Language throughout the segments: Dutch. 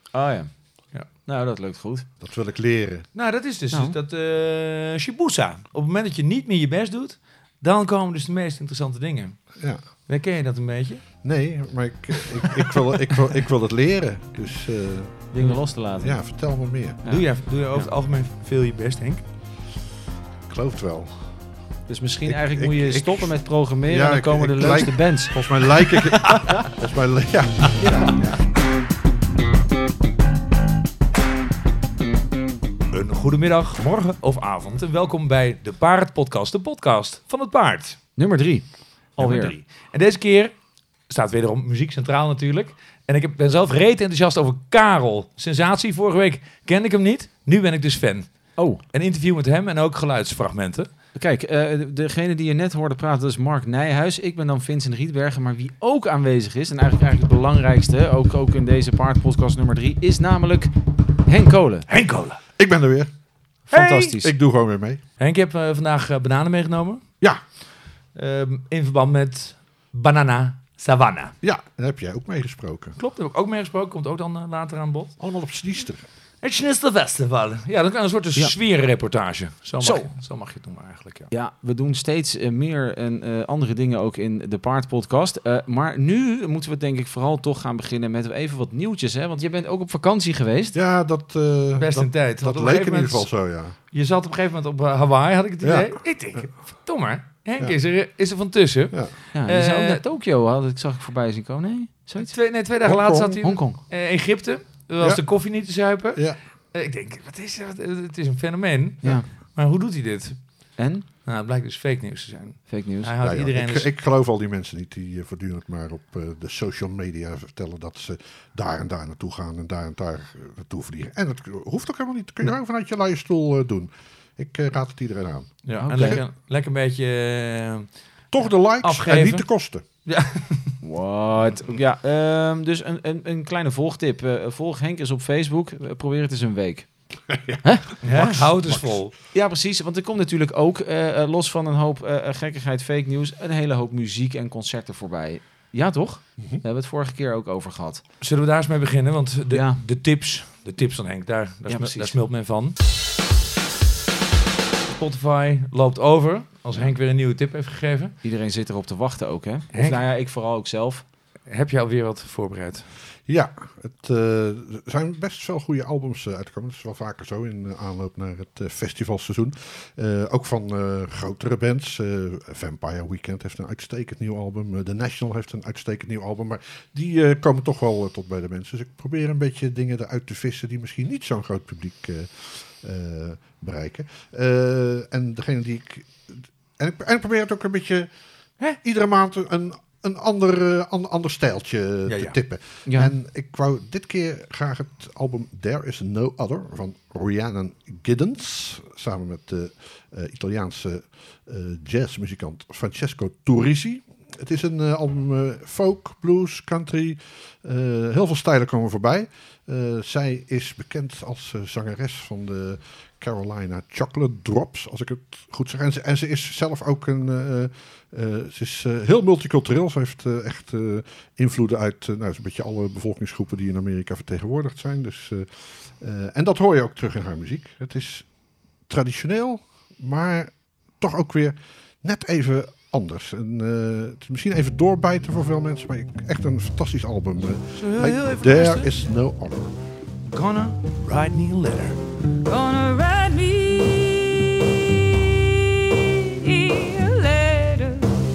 ja. Ja. Nou, dat lukt goed. Dat wil ik leren. Nou, dat is dus Nou. dat Shibuya. Op het moment dat je niet meer je best doet, dan komen dus de meest interessante dingen. Ja. Herken je dat een beetje? Nee, maar ik wil het leren. Dus Dingen los te laten. ja, vertel me meer. Ja. Doe je over het algemeen veel je best, Henk? Ik geloof het wel. Dus misschien Ik- eigenlijk ik- moet je ik- stoppen met programmeren Ja, en dan ik- komen de ik leukste lijk- bands. Volgens mij lijk ik... volgens mij, ja. Een goedemiddag, morgen of avond en welkom bij de Paard Podcast, de podcast van het paard. Nummer 3. Alweer. Nummer 3. En deze keer staat wederom muziek centraal natuurlijk. En ik ben zelf reet enthousiast over Karel. Sensatie, vorige week kende ik hem niet. Nu ben ik dus fan. Oh, Een interview met hem en ook geluidsfragmenten. kijk, degene die je net hoorde praten, dat is Mark Nijhuis. Ik ben dan Vincent Rietbergen, maar wie ook aanwezig is, en eigenlijk het belangrijkste, ook in deze paardpodcast nummer 3, is namelijk Henk Kolen. Henk Kolen. Ik ben er weer. Fantastisch. Ik doe gewoon weer mee. Henk, je hebt vandaag bananen meegenomen. Ja, In verband met Banana Savannah. ja, daar heb jij ook mee gesproken. Klopt, daar heb ik ook meegesproken. Komt ook dan later aan bod. Allemaal op Sniester. Het Schnitzelfestival. Ja, dat is een soort Ja. sfeerreportage. Zo Zo. mag je het noemen eigenlijk, ja. Ja, we doen steeds meer en andere dingen ook in de paardpodcast. Maar nu moeten we denk ik vooral toch gaan beginnen met even wat nieuwtjes. Hè? Want je bent ook op vakantie geweest. Ja, dat Best dat, een tijd. Want dat op een leek in gegeven ieder geval moment- zo, ja. Je zat op een gegeven moment op Hawaii, had ik het Ja. idee. Ik denk, verdomme, Henk Ja. is er van tussen. Ja. Ja, je zou ook Eh, naar Tokio, zag ik voorbij zien komen. Nee, zoiets? Twee dagen Hongkong. later zat hij in Hongkong. Egypte. Er was Ja. de koffie niet te zuipen. Ja. Ik denk, het is een fenomeen. Ja. Maar hoe doet hij dit? En? Nou, het blijkt dus fake nieuws te zijn. Fake news. Hij houdt Ja, ja. iedereen dus... Ik geloof al die mensen niet die voortdurend maar op de social media vertellen dat ze daar en daar naartoe gaan en daar naartoe vliegen. En dat hoeft ook helemaal niet. Dat kun je gewoon vanuit je luie stoel doen. Ik raad het iedereen aan. Ja, Oké. en lekker een beetje... Toch de likes Afgeven. en niet de kosten. What? Ja, dus een kleine volgtip. Volg Henk eens op Facebook. Probeer het eens een week. hou het dus vol. Ja, precies. Want er komt natuurlijk ook, los van een hoop gekkigheid, fake news, een hele hoop muziek en concerten voorbij. Ja, toch? Daar hebben we het vorige keer ook over gehad. Zullen we daar eens mee beginnen? Want Ja. de tips van Henk, daar precies. smelt men van. Spotify loopt over als Henk weer een nieuwe tip heeft gegeven. Iedereen zit erop te wachten ook, hè? Of Henk? nou ja, ik vooral ook zelf. Heb je alweer wat voorbereid? Ja, er zijn best veel goede albums uitgekomen. Dat is wel vaker zo in aanloop naar het festivalseizoen. Ook van grotere bands. Vampire Weekend heeft een uitstekend nieuw album. The National heeft een uitstekend nieuw album. Maar die komen toch wel tot bij de mensen. Dus ik probeer een beetje dingen eruit te vissen die misschien niet zo'n groot publiek bereiken. En degene die ik... En ik probeer het ook een beetje... iedere maand een ander stijltje te Ja. tippen. Ja. En ik wou dit keer graag het album There Is No Other van Rhiannon Giddens. Samen met de Italiaanse jazzmuzikant Francesco Turrisi. Het is een album folk, blues, country. Heel veel stijlen komen voorbij. Zij is bekend als zangeres van de Carolina Chocolate Drops, als ik het goed zeg. En ze is zelf ook ze is heel multicultureel. Ze heeft echt invloeden uit zo'n beetje alle bevolkingsgroepen die in Amerika vertegenwoordigd zijn. Dus, en dat hoor je ook terug in haar muziek. Het is traditioneel, maar toch ook weer net even anders. En, het is misschien even doorbijten voor veel mensen, maar echt een fantastisch album. Zullen we heel even There luisteren? Is No Other. Gonna write me a letter. Gonna write me a letter.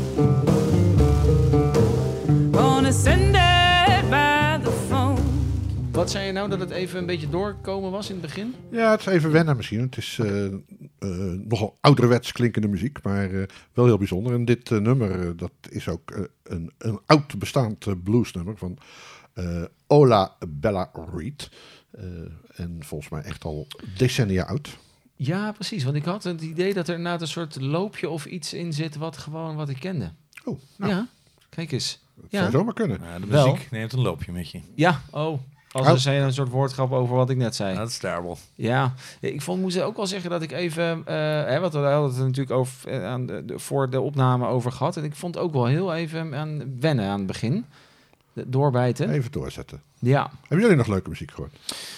Gonna send it by the phone. Wat zei je nou, dat het even een beetje doorkomen was in het begin? Ja, het is even wennen misschien. Het is nogal ouderwets klinkende muziek, maar wel heel bijzonder. En dit nummer, dat is ook een oud bestaand bluesnummer van Ola Bella Reed. En volgens mij echt al decennia oud. Ja, precies. Want ik had het idee dat er inderdaad een soort loopje of iets in zit wat ik kende. Oh, nou, Ja, kijk eens. dat Ja. zou zomaar kunnen. Ja, de Wel. muziek neemt een loopje met je. Ja, oh. Als er zijn een soort woordgrap over wat ik net zei. Dat is terrible. Ja, ik moest ook wel zeggen dat ik even... wat we hadden het natuurlijk over, voor de opname over gehad. En ik vond ook wel heel even aan wennen aan het begin. Doorbijten. Even doorzetten. Ja. Hebben jullie nog leuke muziek gehoord?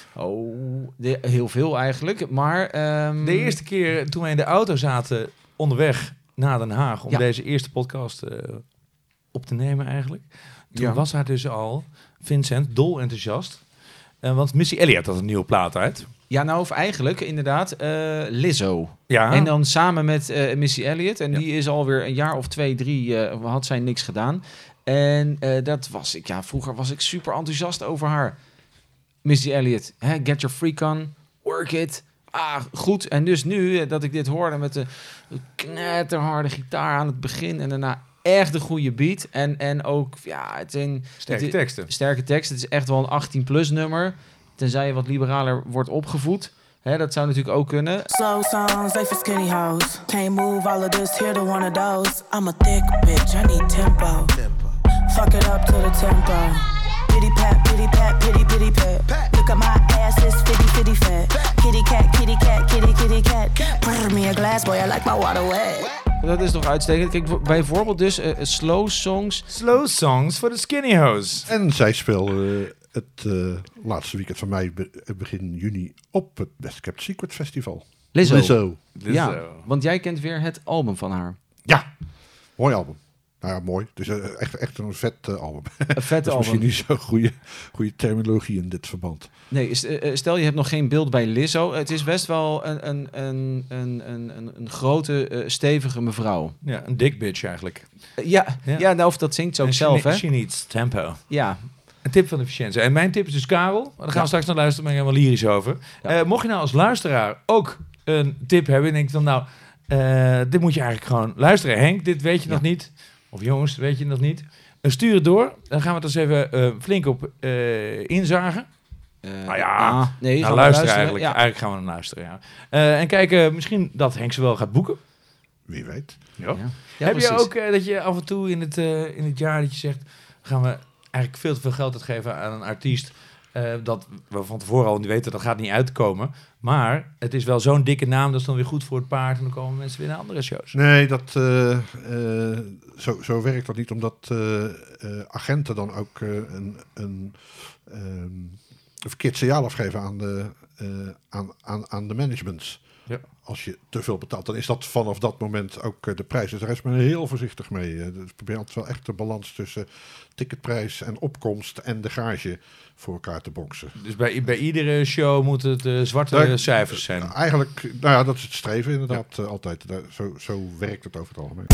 Heel veel eigenlijk. Maar De eerste keer toen wij in de auto zaten onderweg naar Den Haag om deze eerste podcast op te nemen eigenlijk. Toen was daar dus al Vincent dol enthousiast. Want Missy Elliott had een nieuwe plaat uit. Ja, nou of eigenlijk inderdaad Lizzo. Ja. En dan samen met Missy Elliott. En die is alweer een jaar of 2, 3 had zij niks gedaan. En dat was ik. Ja, vroeger was ik super enthousiast over haar. Missy Elliott. Get your freak on. Work it. Goed. En dus nu dat ik dit hoorde met de knetterharde gitaar aan het begin. En daarna echt een goede beat. En ook, sterke teksten. Sterke teksten. Het is echt wel een 18+ nummer. Tenzij je wat liberaler wordt opgevoed. Dat zou natuurlijk ook kunnen. Slow songs, they for skinny hoes. Can't move all of this, here to one of those. I'm a thick bitch, I need tempo. Fuck it up to the tempo. Pity pat, pity pat, pity pity pat. Look at my ass, it's fitty fitty fat. Kitty cat, kitty cat, kitty kitty cat. Pour me a glass, boy, I like my water wet. Dat is toch uitstekend. Kijk, bijvoorbeeld dus slow songs. Slow songs voor de skinny hoes. En zij speelde het laatste weekend van mei, begin juni, op het Best Kept Secret Festival. Lizzo. Ja, want jij kent weer het album van haar. Ja, mooi album. Nou ja, mooi. Het is echt een vet album. Een vet dat is album. misschien niet zo'n goede terminologie in dit verband. Nee, stel je hebt nog geen beeld bij Lizzo. Het is best wel een grote, stevige mevrouw. Ja, een dick bitch eigenlijk. Ja, nou, of dat zingt ze ook zelf, hè? She needs tempo. Ja. Een tip van de Vicenza. En mijn tip is dus Karel. Daar gaan we straks naar luisteren, ben ik helemaal lyrisch over. Ja. Mocht je nou als luisteraar ook een tip hebben, denk ik dan nou, dit moet je eigenlijk gewoon luisteren. Henk, dit weet je nog niet. Of jongens, weet je nog niet. Stuur het door. Dan gaan we het eens even flink op inzagen. Nee, nou, luisteren eigenlijk. Ja. Eigenlijk gaan we naar luisteren, ja. En kijken misschien dat Henk ze wel gaat boeken. Wie weet. Ja. Ja, heb precies. je ook dat je af en toe in het jaar dat je zegt, gaan we eigenlijk veel te veel geld uitgeven aan een artiest, dat we van tevoren al niet weten, dat gaat niet uitkomen. Maar het is wel zo'n dikke naam, dat is dan weer goed voor het paard en dan komen mensen weer naar andere shows. Nee, zo werkt dat niet, omdat agenten dan ook een verkeerd signaal afgeven aan de managements. Ja. Als je te veel betaalt, dan is dat vanaf dat moment ook de prijs. Dus daar is men heel voorzichtig mee. Dus probeer altijd wel echt de balans tussen ticketprijs en opkomst en de gage voor elkaar te boksen. Dus bij iedere show moeten het zwarte cijfers zijn. Eigenlijk, nou ja, dat is het streven inderdaad altijd. Zo werkt het over het algemeen.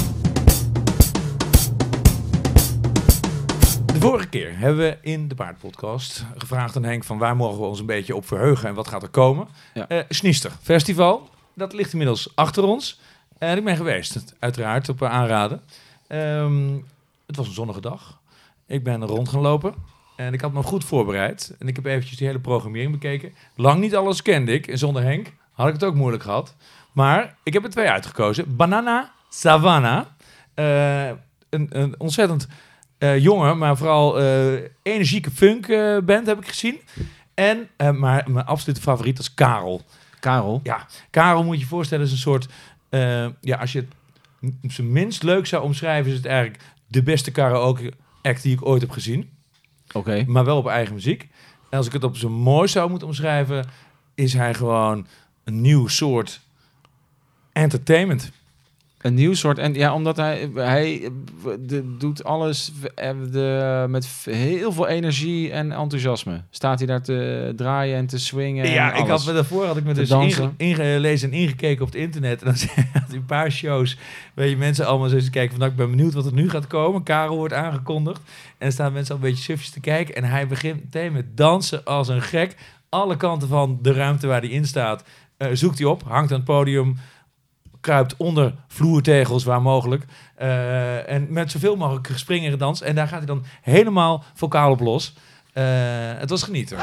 De vorige keer hebben we in de Paardpodcast gevraagd aan Henk van waar mogen we ons een beetje op verheugen en wat gaat er komen. Ja. Sniester Festival, dat ligt inmiddels achter ons. En ik ben geweest, uiteraard, op aanraden. Het was een zonnige dag. Ik ben rond gaan lopen en ik had me goed voorbereid. En ik heb eventjes die hele programmering bekeken. Lang niet alles kende ik en zonder Henk had ik het ook moeilijk gehad. Maar ik heb er 2 uitgekozen. Banana Savannah. Een ontzettend jonge, maar vooral energieke funk band heb ik gezien. En maar mijn absolute favoriet is Karel. Karel? Ja, Karel moet je voorstellen is een soort... als je het zijn minst leuk zou omschrijven, is het eigenlijk de beste karaoke act die ik ooit heb gezien. Oké. Maar wel op eigen muziek. En als ik het op zijn mooi zou moeten omschrijven, is hij gewoon een nieuw soort entertainment. Een nieuw soort... En ja, omdat hij doet alles met heel veel energie en enthousiasme. Staat hij daar te draaien en te swingen. Ja, en alles. daarvoor had ik me dus ingelezen en ingekeken op het internet. En dan had hij een paar shows, weet je, mensen allemaal zo eens kijken van, nou, ik ben benieuwd wat er nu gaat komen. Karel wordt aangekondigd. En dan staan mensen al een beetje sufjes te kijken. En hij begint meteen met dansen als een gek. Alle kanten van de ruimte waar hij in staat, zoekt hij op, hangt aan het podium, kruipt onder vloertegels waar mogelijk. En met zoveel mogelijk springen en gedans. En daar gaat hij dan helemaal vocaal op los. Het was genieten.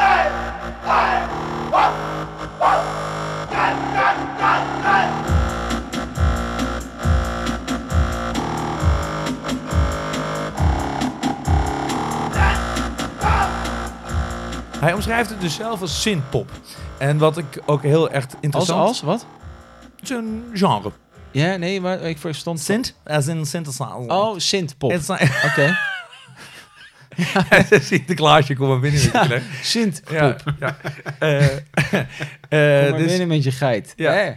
Hij omschrijft het dus zelf als synthpop. En wat ik ook heel echt interessant... Als wat? Het is een genre. Ja, nee, maar ik verstond... Synth, as in synthesizer. Oh, synthpop. It's Oké. Sinterklaasje, kom maar binnen met je knecht. Sint, Ja, ja. kom maar Dus, binnen met je geit. ja,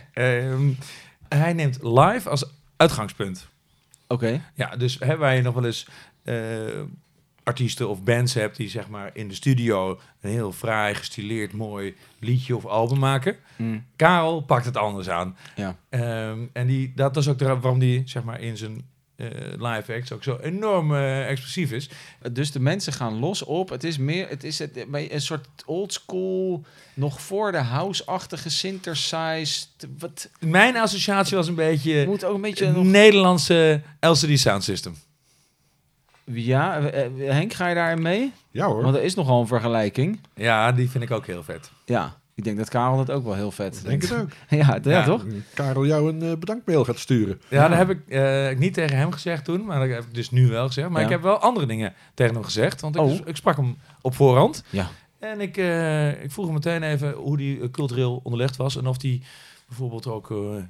hij neemt live als uitgangspunt. Oké. Ja, dus waar je nog wel eens artiesten of bands hebt die zeg maar in de studio een heel fraai, gestileerd, mooi liedje of album maken. Mm. Karel pakt het anders aan. Ja. En dat is ook waarom die zeg maar in zijn live acts ook zo enorm expressief is. Dus de mensen gaan los op. Het is een soort oldschool, nog voor de house-achtige synthesize. Wat Mijn associatie was een beetje moet ook een beetje het nog. Nederlandse LCD Sound System. Ja, Henk, ga je daarin mee? Ja hoor. Want er is nogal een vergelijking. Ja, die vind ik ook heel vet. Ja, ik denk dat Karel dat ook wel heel vet Ik denk het ook. Ja, Ja. toch? Karel jou een bedankmail gaat sturen. Ja, dat heb ik niet tegen hem gezegd toen, maar dat heb ik dus nu wel gezegd. Maar Ja. ik heb wel andere dingen tegen hem gezegd, want Oh. ik sprak hem op voorhand. Ja. En ik vroeg hem meteen even hoe die cultureel onderlegd was en of die bijvoorbeeld ook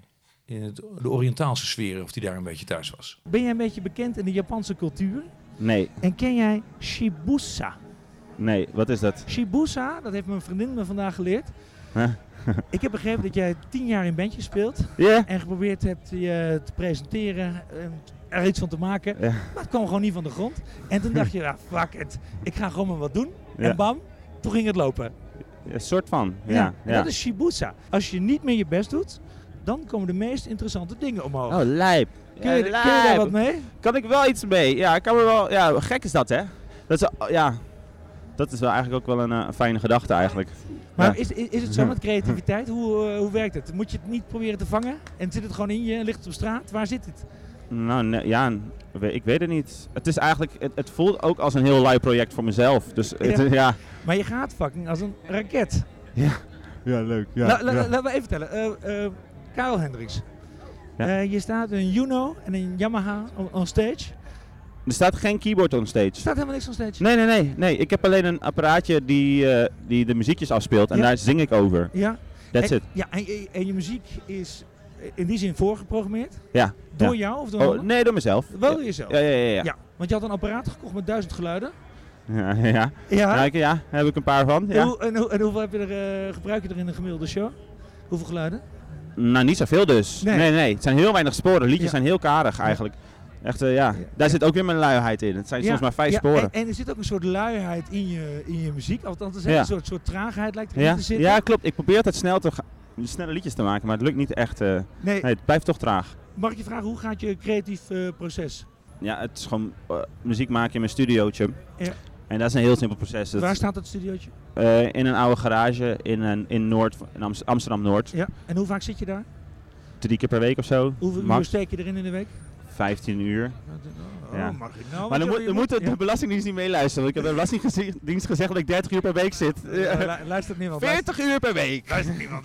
in de Oriëntaalse sfeer, of die daar een beetje thuis was. Ben jij een beetje bekend in de Japanse cultuur? Nee, En ken jij Shibusa? nee, wat is dat? Shibusa, dat heeft mijn vriendin me vandaag geleerd. Huh? Ik heb begrepen dat jij 10 jaar in bandjes speelt Ja? en geprobeerd hebt je te presenteren, er iets van te maken. Ja. Maar het kwam gewoon niet van de grond. En toen dacht je, ja, fuck it, ik ga gewoon maar wat doen. Ja. En bam, toen ging het lopen. Een soort van, Ja. ja. En dat is Shibusa. Als je niet meer je best doet, dan komen de meest interessante dingen omhoog. Oh, lijp. kun je daar lijp. wat mee? Kan ik wel iets mee? Ja, ik kan me wel... Ja, gek is dat, hè? Dat is, ja, dat is wel eigenlijk ook wel een fijne gedachte eigenlijk. Maar Ja. is het zo met creativiteit? Hoe werkt het? Moet je het niet proberen te vangen? En zit het gewoon in je en ligt het op straat? Waar zit het? Nou, nee, ja, ik weet het niet. Het is eigenlijk... Het voelt ook als een heel lui project voor mezelf. Dus ja. Maar je gaat fucking als een raket. Ja, leuk. Ja, Laten we even vertellen. Karel Hendricks. Ja. Je staat een Juno en een Yamaha on stage. Er staat geen keyboard on Er stage. staat helemaal niks on stage. Nee. Ik heb alleen een apparaatje die de muziekjes afspeelt en Ja. daar zing ik over. Ja. That's en, it. Ja, en je muziek is in die zin voorgeprogrammeerd. Ja. Door ja. jou of door Oh, anderen? nee, door mezelf. Wel door jezelf. Ja. Ja, want je had een apparaat gekocht met 1000 geluiden. Ja. Ja. Daar heb ik een paar van. En, Ja. en hoeveel heb je gebruik je er in een gemiddelde show? Hoeveel geluiden? Nou, niet zoveel dus. Nee. Nee. Het zijn heel weinig sporen. Liedjes Ja. zijn heel karig eigenlijk. Echt, ja. Daar zit ook weer mijn luiheid in. Het zijn soms maar 5 sporen. En er zit ook een soort luiheid in je muziek. Althans, er Ja. een soort traagheid lijkt erin Ja. te zitten. Ja, klopt. Ik probeer altijd snelle liedjes te maken, maar het lukt niet echt. Nee, het blijft toch traag. Mag ik je vragen, hoe gaat je creatief proces? Ja, het is gewoon muziek maken in mijn studiootje. Ja. En dat is een heel simpel proces. Waar staat het studiootje? In een oude garage in Amsterdam-Noord. Ja. En hoe vaak zit je daar? 3 keer per week of zo. Hoeveel uur max. steek je erin in de week? 15 uur. Ja. Mag ik nou? Maar dan moet de ja. Belastingdienst niet meeluisteren. Want ik heb de Belastingdienst gezegd dat ik 30 uur per week zit. Luistert niemand. 40 uur per week. Luistert niemand.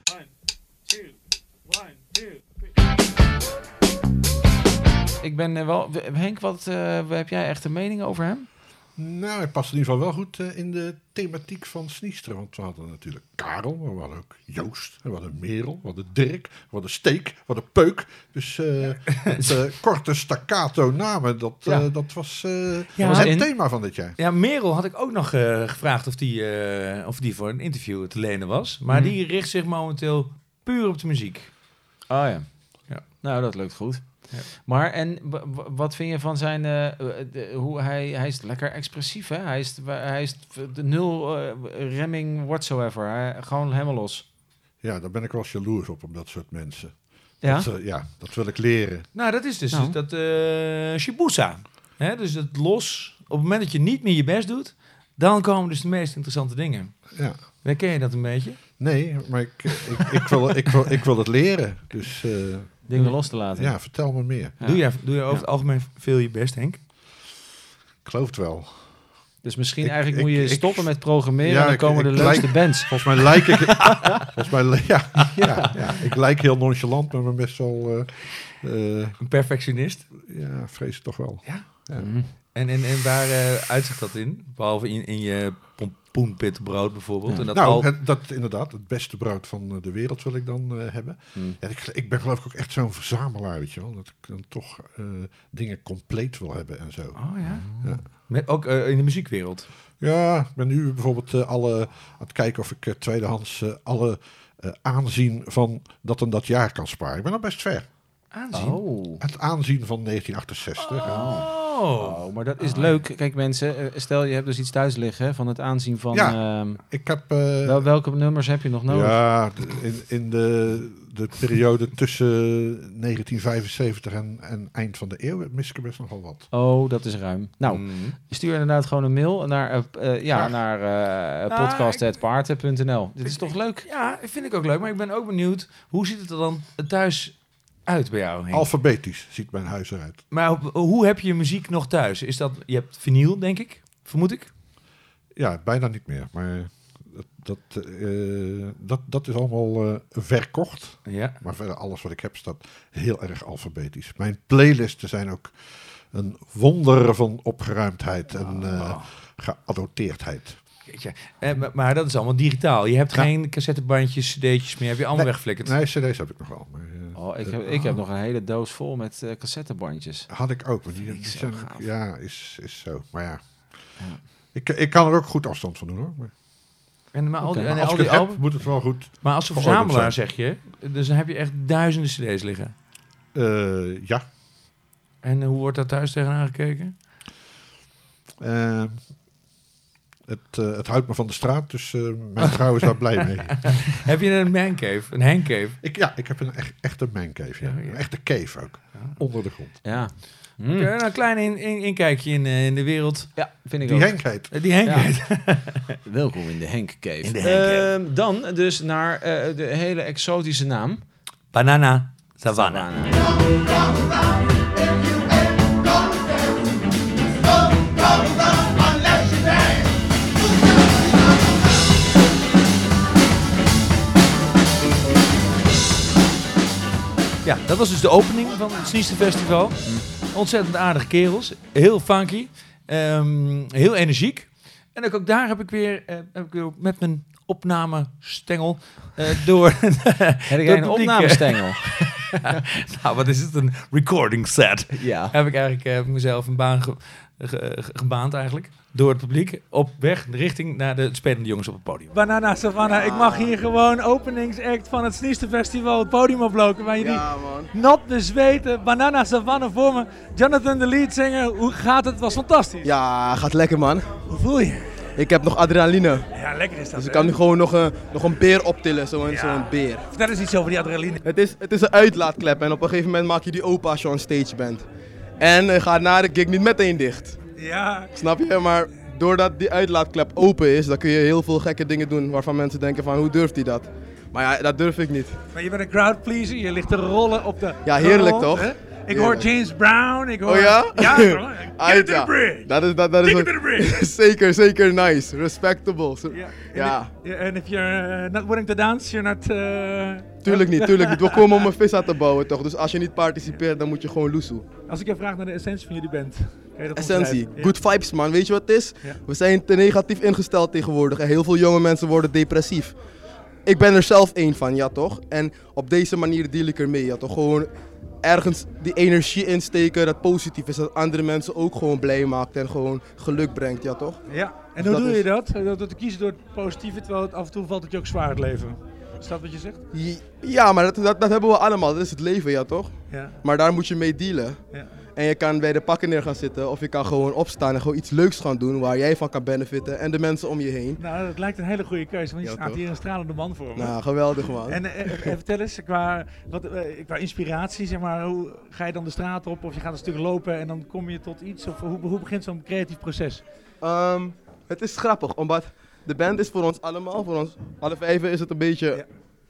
Ik ben wel... Henk, wat heb jij echt een mening over hem? Nou, hij past in ieder geval wel goed in de thematiek van Sniester. Want we hadden natuurlijk Karel, maar we hadden ook Joost, we hadden Merel, we hadden Dirk, we hadden Steek, we hadden Peuk. Dus het korte staccato namen, dat was het thema van dit jaar. Ja, Merel had ik ook nog gevraagd of die voor een interview te lenen was. Maar die richt zich momenteel puur op de muziek. Oh ja. Ja. Nou, dat lukt goed. Ja. Maar en wat vind je van zijn... hoe hij is lekker expressief, hè? Hij is de nul remming whatsoever. Gewoon helemaal los. Ja, daar ben ik wel jaloers op dat soort mensen. Ja? Dat wil ik leren. Nou, dat is dus Nou. dat Shibusa. Hè? Dus het los. Op het moment dat je niet meer je best doet, dan komen dus de meest interessante dingen. Ja. Herken je dat een beetje? Nee, maar ik wil het leren. Dus Dingen los te laten. ja, vertel me meer. Ja. Doe je over het algemeen veel je best, Henk? Ik geloof het wel. Dus misschien Ik- eigenlijk ik- moet je ik- stoppen met programmeren Ja, en dan ik- komen ik de leukste lijk- bands. Volgens mij lijk ik... ja. Ik lijk heel nonchalant, maar ben best wel... Een perfectionist. ja, vrees het toch wel. Mhm. En waar uitzicht dat in? Behalve in je poenpitbrood bijvoorbeeld. Ja. En dat Nou, dat inderdaad, het beste brood van de wereld wil ik dan hebben. Hmm. En ik ben geloof ik ook echt zo'n verzamelaar, weet je wel. Dat ik dan toch dingen compleet wil hebben en zo. Oh ja? Ja. Ook in de muziekwereld. Ja, ik ben nu bijvoorbeeld aan het kijken of ik tweedehands alle aanzien van dat en dat jaar kan sparen. Ik ben al best ver. Aanzien. Oh. Het aanzien van 1968. Oh, maar dat is leuk. Kijk mensen, stel je hebt dus iets thuis liggen hè, van het aanzien van... Ja. Ik heb... welke nummers heb je nog nodig? Ja, in de periode tussen 1975 en eind van de eeuw mis ik er best nogal wat. Oh, dat is ruim. Nou, stuur inderdaad gewoon een mail naar, naar podcast@paarten.nl. Dit is toch leuk? Ja, vind ik ook leuk. Maar ik ben ook benieuwd, hoe ziet het er dan thuis uit bij jou, Henk? Alfabetisch ziet mijn huis eruit. Maar hoe heb je muziek nog thuis? Is dat, je hebt vinyl, denk ik? Vermoed ik? Ja, bijna niet meer. Maar dat is allemaal verkocht. Ja. Maar verder alles wat ik heb staat heel erg alfabetisch. Mijn playlisten zijn ook een wonder van opgeruimdheid en geadopteerdheid. Jeetje. Maar dat is allemaal digitaal. Je hebt geen cassettebandjes, cd'tjes meer. Heb je allemaal weggeflikkerd? Nee, cd's heb ik nog wel. Maar, Ik heb nog een hele doos vol met cassettebandjes. had ik ook. Maar die Zo zijn, gaaf. ja, is zo. Maar ja. Ik kan er ook goed afstand van doen hoor. Maar Maar al Oké. die, als en al ik die het heb, albums. moet het wel goed. Maar als verordend verzamelaar zijn. zeg je, dus dan heb je echt duizenden cd's liggen. Ja. En hoe wordt daar thuis tegenaan gekeken? Het houdt me van de straat, dus mijn vrouw is daar blij mee. Heb je een mancave, een handcave? Ik heb een echte mancave. Ja. Ja. Een echte cave ook. Onder de grond. Ja. Oké, nou, een klein inkijkje in de wereld. Ja, vind ik Die ook. Henk heet. Die Henk Ja. heet. Welkom in de Henk Cave. In de Henk Cave. Dan dus naar de hele exotische naam. Banana Savannah. Ja, dat was dus de opening van het Sniester Festival. Ontzettend aardige kerels. Heel funky. Heel energiek. En ook daar heb ik weer met mijn opnamestengel door... Heb jij een publiek, opnamestengel? Nou, wat is het? Een recording set. Ja. Heb ik mezelf een baan gebaand eigenlijk. Door het publiek. Op weg richting naar de spelende jongens op het podium. Banana Savannah, ik mag hier gewoon openingsact van het Sniester Festival het podium oplopen. Waar jullie nat bezweten. Banana Savannah voor me. Jonathan, de leadzanger, hoe gaat het? Het was fantastisch. Ja, gaat lekker man. Hoe voel je? Ik heb nog adrenaline. Ja, lekker is dat. Dus ik hè? kan nu gewoon nog een beer optillen, zo'n beer. Vertel eens iets over die adrenaline. Het is een uitlaatklep en op een gegeven moment maak je die open als je on stage bent. En gaat na de gig niet meteen dicht. Ja. Snap je? Maar doordat die uitlaatklep open is, dan kun je heel veel gekke dingen doen waarvan mensen denken van hoe durft hij dat? Maar ja, dat durf ik niet. Maar je bent een crowdpleaser, je ligt te rollen op de Ja, heerlijk grond, toch? hè? Ik hoor James Brown, ik hoor... Oh ja? Ja, bro. Get it to the bridge. Dat is Take it to the bridge. zeker nice. Respectable. Ja. En if you're not willing to dance, you're not... Tuurlijk niet. We komen om een visa te bouwen toch? Dus als je niet participeert, dan moet je gewoon loesoe. Als ik je vraag naar de essentie van jullie band. Kan je dat Essentie, omschrijven? good vibes man. Weet je wat het is? Ja. We zijn te negatief ingesteld tegenwoordig en heel veel jonge mensen worden depressief. Ik ben er zelf één van, ja toch? En op deze manier deal ik ermee, ja toch? Gewoon ergens die energie insteken dat positief is, dat andere mensen ook gewoon blij maakt en gewoon geluk brengt, ja toch? Ja, en Dus hoe dat doe je is- dat? Door te kiezen door het positieve, terwijl het af en toe valt het je ook zwaar het leven. Is dat wat je zegt? Ja, maar dat hebben we allemaal, dat is het leven, ja toch? Ja. Maar daar moet je mee dealen. Ja. En je kan bij de pakken neer gaan zitten of je kan gewoon opstaan en gewoon iets leuks gaan doen waar jij van kan benefitten en de mensen om je heen. Nou, dat lijkt een hele goede keuze, want je Ja, staat toch? hier een stralende man voor me. Nou, geweldig man. En vertel eens, qua inspiratie, zeg maar, hoe ga je dan de straat op of je gaat een stuk lopen en dan kom je tot iets? Of hoe begint zo'n creatief proces? Het is grappig, omdat de band is voor ons allemaal, voor ons alle vijven is het een beetje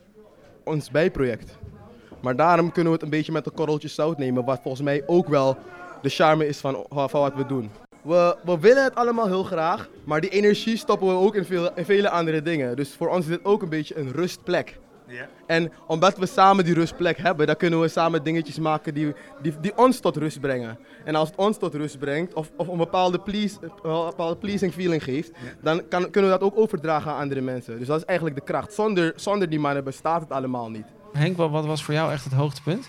ons bijproject. Maar daarom kunnen we het een beetje met een korreltje zout nemen, wat volgens mij ook wel de charme is van wat we doen. We willen het allemaal heel graag, maar die energie stoppen we ook in vele andere dingen. Dus voor ons is dit ook een beetje een rustplek. Ja. En omdat we samen die rustplek hebben, dan kunnen we samen dingetjes maken die ons tot rust brengen. En als het ons tot rust brengt, of een bepaalde pleasing feeling geeft, dan kunnen we dat ook overdragen aan andere mensen. Dus dat is eigenlijk de kracht. Zonder die mannen bestaat het allemaal niet. Henk, wat was voor jou echt het hoogtepunt?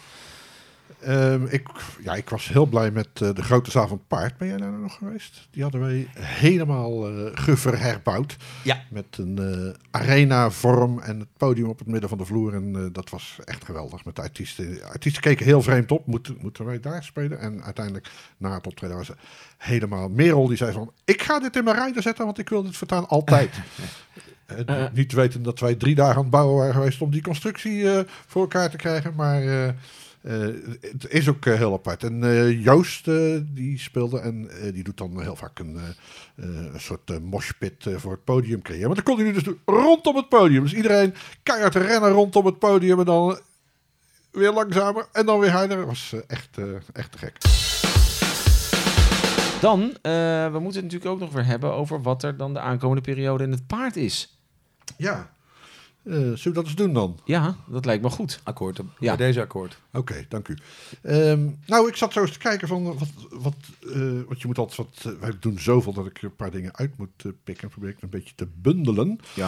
Ik was heel blij met de grote zaal van het Paard. Ben jij daar nog geweest? Die hadden wij helemaal geverherbouwd. Ja. Met een arena-vorm en het podium op het midden van de vloer. En dat was echt geweldig met de artiesten. De artiesten keken heel vreemd op. Moeten wij daar spelen? En uiteindelijk, na het optreden, was het helemaal... Merel die zei van, ik ga dit in mijn rider zetten, want ik wil dit voortaan altijd. Niet te weten dat wij 3 dagen aan het bouwen waren geweest om die constructie voor elkaar te krijgen. Maar... het is ook heel apart. En Joost die speelde en die doet dan heel vaak een soort moshpit voor het podium creëren. Maar dat kon hij nu dus doen rondom het podium. Dus iedereen keihard rennen rondom het podium en dan weer langzamer en dan weer harder. Dat was echt te gek. Dan, we moeten het natuurlijk ook nog weer hebben over wat er dan de aankomende periode in het Paard is. Ja. Zullen we dat eens doen dan? Ja, dat lijkt me goed. Akkoord, Ja. bij deze akkoord. Oké, dank u. Nou, ik zat zo eens te kijken van wat je moet altijd wij doen zoveel dat ik een paar dingen uit moet pikken. Probeer ik een beetje te bundelen. Ja.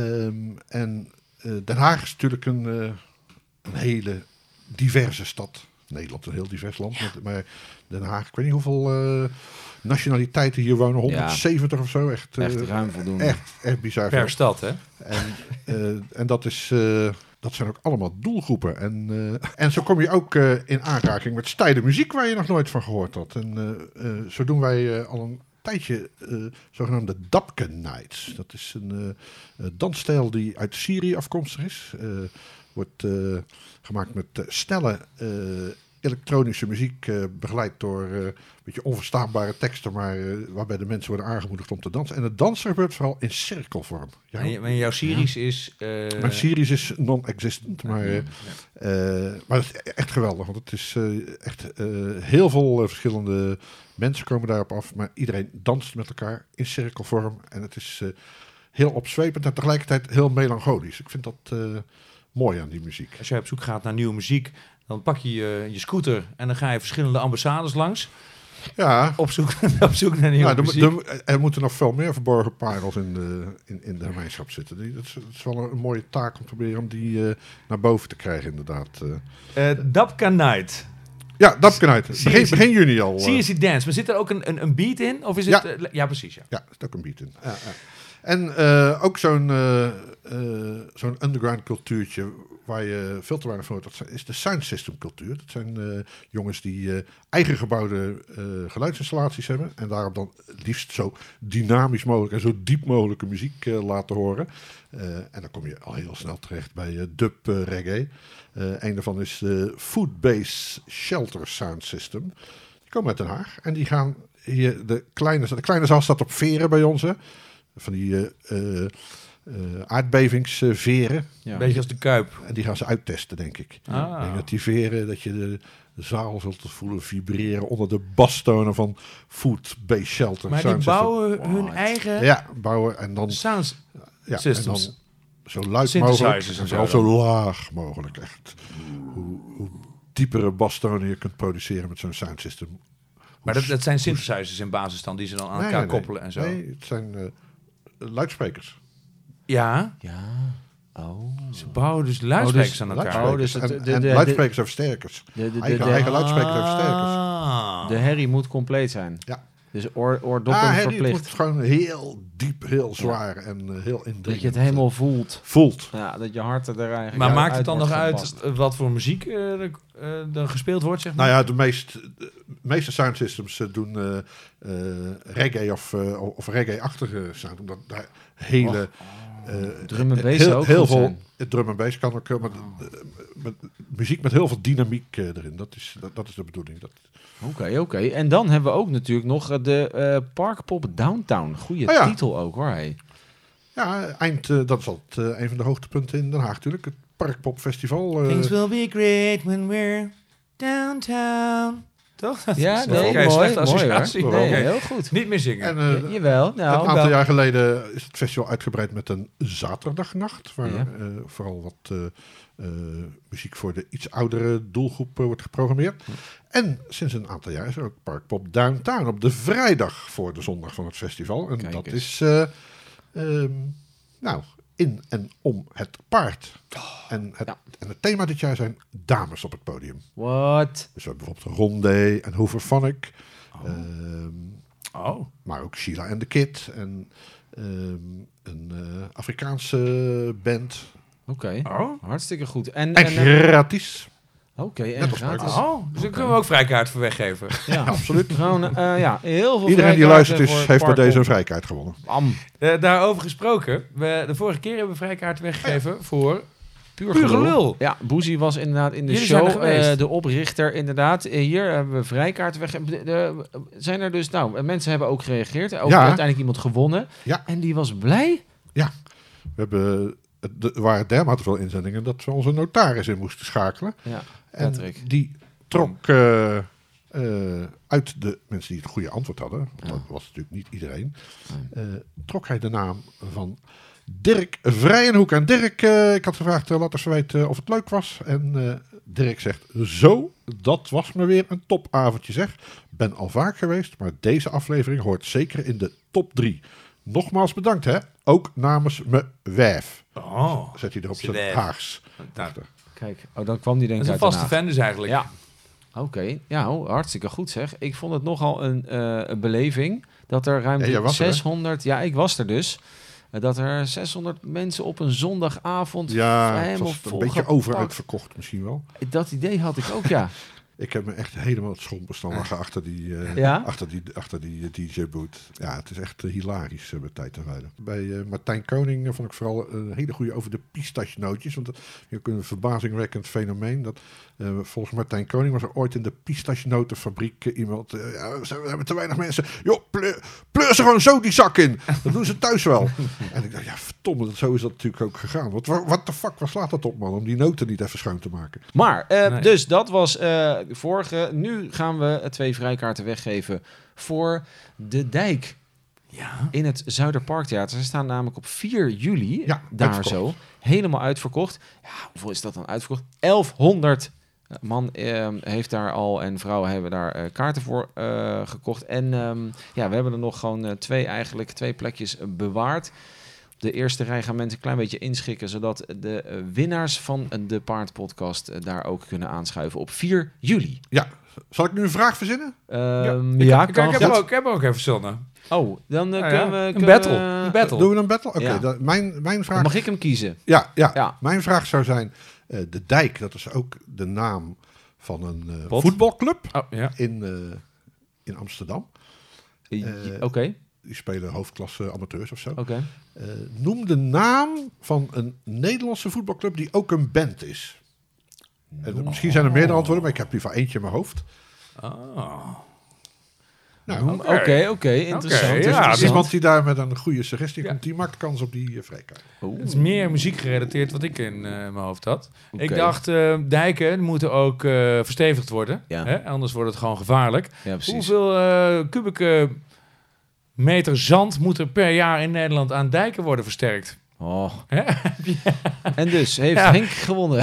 Den Haag is natuurlijk een hele diverse stad. Nederland is een heel divers land, maar Den Haag, ik weet niet hoeveel nationaliteiten hier wonen, 170 of zo. Echt ruim voldoende. Echt bizar. Per stad, hè? En dat zijn ook allemaal doelgroepen. En zo kom je ook in aanraking met stijle muziek waar je nog nooit van gehoord had. En zo doen wij al een tijdje zogenaamde Dabke Nights. Dat is een dansstijl die uit Syrië afkomstig is. Wordt gemaakt met snelle elektronische muziek, begeleid door een beetje onverstaanbare teksten, maar waarbij de mensen worden aangemoedigd om te dansen. En het dansen gebeurt vooral in cirkelvorm. Ja? En jouw Syrisch is... Mijn Syrisch is non-existent, maar het is echt geweldig, want het is echt heel veel verschillende mensen komen daarop af, maar iedereen danst met elkaar in cirkelvorm en het is heel opzwepend en tegelijkertijd heel melancholisch. Ik vind dat mooi aan die muziek. Als jij op zoek gaat naar nieuwe muziek, dan pak je je scooter en dan ga je verschillende ambassades langs. Ja. Op zoek naar nieuwe muziek. Er moeten nog veel meer verborgen parels in de gemeenschap zitten. Dat is wel een mooie taak om te proberen om die naar boven te krijgen, inderdaad. Dabka Night. Ja, Dabka Night. Begin juni al. Seriously Dance. Maar zit er ook een beat in? Of is het... Ja, precies. Ja. Ja, er zit ook een beat in. Ja. En ook zo'n underground cultuurtje waar je veel te weinig van hoort, dat is de sound system cultuur. Dat zijn jongens die eigen gebouwde geluidsinstallaties hebben en daarop dan liefst zo dynamisch mogelijk en zo diep mogelijke muziek laten horen. En dan kom je al heel snel terecht bij dub reggae. Een daarvan is de Foodbase Shelter Sound System. Die komen uit Den Haag en die gaan hier de kleine zaal staat op veren bij ons, hè. Van die aardbevingsveren. Ja. Een beetje als de Kuip. En die gaan ze uittesten, denk ik. Ik denk dat die veren, dat je de zaal zult voelen vibreren onder de bastonen van Food-Based Shelter. Maar die bouwen hun eigen... Ja, bouwen en dan... Sound systems. En dan zo luid mogelijk en vooral zo laag mogelijk. Echt. Hoe diepere bastonen je kunt produceren met zo'n sound system. Maar dat zijn synthesizers in basis dan, die ze dan aan elkaar koppelen en zo? Nee, het zijn luidsprekers. Ja? Ja. Oh. Ze bouwen dus luidsprekers aan elkaar. Luidsprekers en versterkers. Eigen luidsprekers en versterkers. De herrie moet compleet zijn. Ja. Dus oordoppen verplicht. Het moet gewoon heel diep, heel zwaar en heel indringend. Dat je het helemaal voelt. Ja, dat je hart er eigenlijk Maar maakt het dan nog uit wat voor muziek er gespeeld wordt, zeg maar? Nou ja, de meeste sound systems doen reggae of reggae-achtige sound. Omdat daar hele... drum en bass ook heel veel drum en bass kan ook met muziek met heel veel dynamiek erin. Dat is de bedoeling. Oké. En dan hebben we ook natuurlijk nog de Parkpop Downtown. Goeie titel ook, hoor. Hey. Ja, dat is altijd een van de hoogtepunten in Den Haag natuurlijk. Het Parkpop Festival. Things will be great when we're downtown. Toch? Ja, Dat is nee, een vrij mooi, slechte mooi hoor. associatie. Nee, Oké. heel goed. Niet meer zingen. En Jawel, een nou, aantal wel. jaar geleden is het festival uitgebreid met een zaterdagnacht. Waar Ja. vooral wat muziek voor de iets oudere doelgroep wordt geprogrammeerd. En sinds een aantal jaar is er ook Parkpop Downtown op de vrijdag voor de zondag van het festival. En Kijk dat eens. is in en om het paard. En het thema dit jaar zijn dames op het podium. What? Dus we hebben bijvoorbeeld Rondé en Hoover Phonic. Oh. Maar ook Sheila and the Kid. En een Afrikaanse band. Oké, Oh. hartstikke goed. En en gratis. Oké, en Net als gratis. Oh, dus dan kunnen we ook vrijkaart voor weggeven. Ja, Absoluut. gewoon heel veel Iedereen die vrijkaarten luistert is, voor heeft bij Parkpop. deze een vrijkaart gewonnen. Bam. Daarover gesproken. De vorige keer hebben we vrijkaart weggegeven voor Puur Puur gelul. Gelul. Ja, Boezie was inderdaad in de Jullie zijn er show. geweest. De oprichter inderdaad. Hier hebben we vrijkaarten weggegeven. Zijn er dus, mensen hebben ook gereageerd. Ook Ja. uiteindelijk iemand gewonnen. Ja. En die was blij. We hebben, er waren dermate veel inzendingen dat we onze notaris in moesten schakelen. Ja, En Patrick. die trok uit de mensen die het goede antwoord hadden, want dat was natuurlijk niet iedereen, trok hij de naam van Dirk Vrijenhoek. En Dirk, ik had gevraagd, laat eens weten of het leuk was. En Dirk zegt, zo, dat was me weer een topavondje zeg. Ben al vaak geweest, maar deze aflevering hoort zeker in de top 3. Nogmaals bedankt hè, ook namens me wijf. Oh, Zet hij er op Zijn zijn wijf. Haags. nou, Kijk, dan kwam die denk dat ik is een uit Den vaste Haag. fan dus eigenlijk. Ja. Oké, hartstikke goed zeg. Ik vond het nogal een beleving dat er ruim Ja, jij was er, hè? 600... Ja, ik was er dus. Dat er 600 mensen op een zondagavond Ja, het helemaal was een beetje volgepakt. overuitverkocht misschien wel. Dat idee had ik ook, ja. Ik heb me echt helemaal het schompenstand lachen achter Ja? achter die DJ-boot. Ja, het is echt hilarisch bij tijd en wijle. Bij Martijn Koning vond ik vooral een hele goede over de pistachenootjes. Want dat is ook een verbazingwekkend fenomeen. Dat volgens Martijn Koning was er ooit in de pistachenotenfabriek iemand... we hebben te weinig mensen. Joh, pleur ze gewoon zo die zak in. Dat doen ze thuis wel. En ik dacht, ja verdomme, zo is dat natuurlijk ook gegaan. Want wat de fuck, waar slaat dat op man? Om die noten niet even schoon te maken. Maar, Nee. dus dat was vorige. Nu gaan we 2 vrijkaarten weggeven voor De Dijk Ja. in het Zuiderparktheater. Ze staan namelijk op 4 juli Ja, daar uitverkocht. zo. Helemaal uitverkocht. Ja, hoeveel is dat dan uitverkocht? 1100 man heeft daar al en vrouwen hebben daar kaarten voor gekocht. En we hebben er nog gewoon 2 plekjes bewaard. De eerste rij gaan mensen een klein beetje inschikken, zodat de winnaars van de Paardpodcast daar ook kunnen aanschuiven op 4 juli. Ja, zal ik nu een vraag verzinnen? Ik heb hem ook even verzonnen. Oh, dan Nou ja, kunnen we... een kunnen battle. we- Een battle. Doen we een battle? Oké, Ja. mijn Dan vraag... mag ik hem kiezen. Ja. Ja. Mijn vraag zou zijn... De Dijk, dat is ook de naam van een Pot? voetbalclub Oh, ja. in Amsterdam. Oké. Die spelen hoofdklasse amateurs of zo. Oké. Noem de naam van een Nederlandse voetbalclub die ook een band is. En misschien zijn er meerdere antwoorden, maar ik heb liever eentje in mijn hoofd. Oh. Nou, Oké, interessant. Oké, ja, interessant. iemand die daar met een goede suggestie Ja. komt, die maakt kans op die vrijkaart. Het is meer muziek gerelateerd wat ik in mijn hoofd had. Oké. Ik dacht, dijken moeten ook verstevigd worden. Ja. Hè? Anders wordt het gewoon gevaarlijk. Ja, precies. Hoeveel kubieke meter zand moet er per jaar in Nederland aan dijken worden versterkt? Oh. Hè? En dus heeft Ja. Henk gewonnen.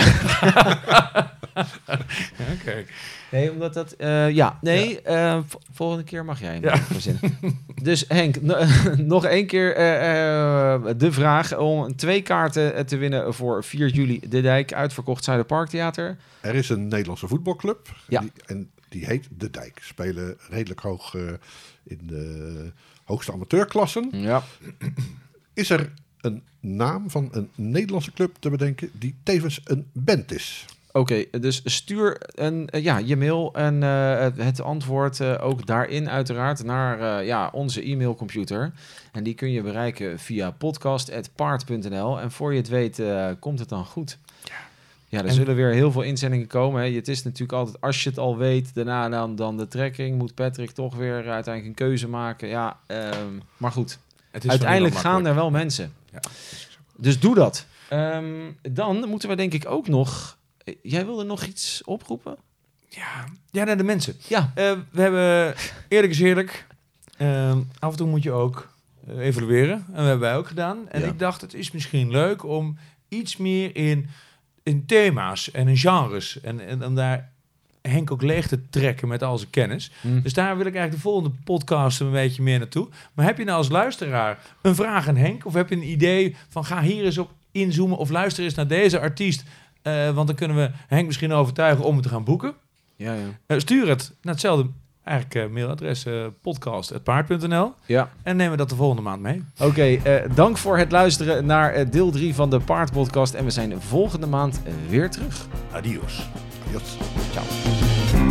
Oké. Nee, omdat dat... volgende keer mag jij hem Ja. verzinnen. Dus Henk, nog 1 keer de vraag om 2 kaarten te winnen voor 4 juli De Dijk, uitverkocht Zuiderparktheater. Er is een Nederlandse voetbalclub Ja. die heet De Dijk. Spelen redelijk hoog in de hoogste amateurklassen. Ja. Is er een naam van een Nederlandse club te bedenken die tevens een band is? Oké, dus stuur je mail en het antwoord ook daarin uiteraard naar onze e-mailcomputer. En die kun je bereiken via podcast@paard.nl. En voor je het weet komt het dan goed. Ja, er zullen weer heel veel inzendingen komen. Hè. Het is natuurlijk altijd, als je het al weet, daarna dan de trekking, moet Patrick toch weer uiteindelijk een keuze maken. Ja, maar goed. Het is Uiteindelijk voor gaan niemand er wel mensen. Ja. Dus doe dat. Dan moeten we denk ik ook nog... Jij wilde nog iets oproepen? naar de mensen. Ja. We hebben eerlijk is eerlijk. Af en toe moet je ook evalueren. En dat hebben wij ook gedaan. En ik dacht, het is misschien leuk om iets meer in thema's en in genres. En om daar Henk ook leeg te trekken met al zijn kennis. Dus daar wil ik eigenlijk de volgende podcast een beetje meer naartoe. Maar heb je nou als luisteraar een vraag aan Henk? Of heb je een idee van ga hier eens op inzoomen of luister eens naar deze artiest? Want dan kunnen we Henk misschien overtuigen om het te gaan boeken. Ja. Stuur het naar hetzelfde mailadres podcast@paard.nl. Ja. En nemen we dat de volgende maand mee. Oké, dank voor het luisteren naar deel 3 van de Paard Podcast. En we zijn volgende maand weer terug. Adios. Adios. Ciao.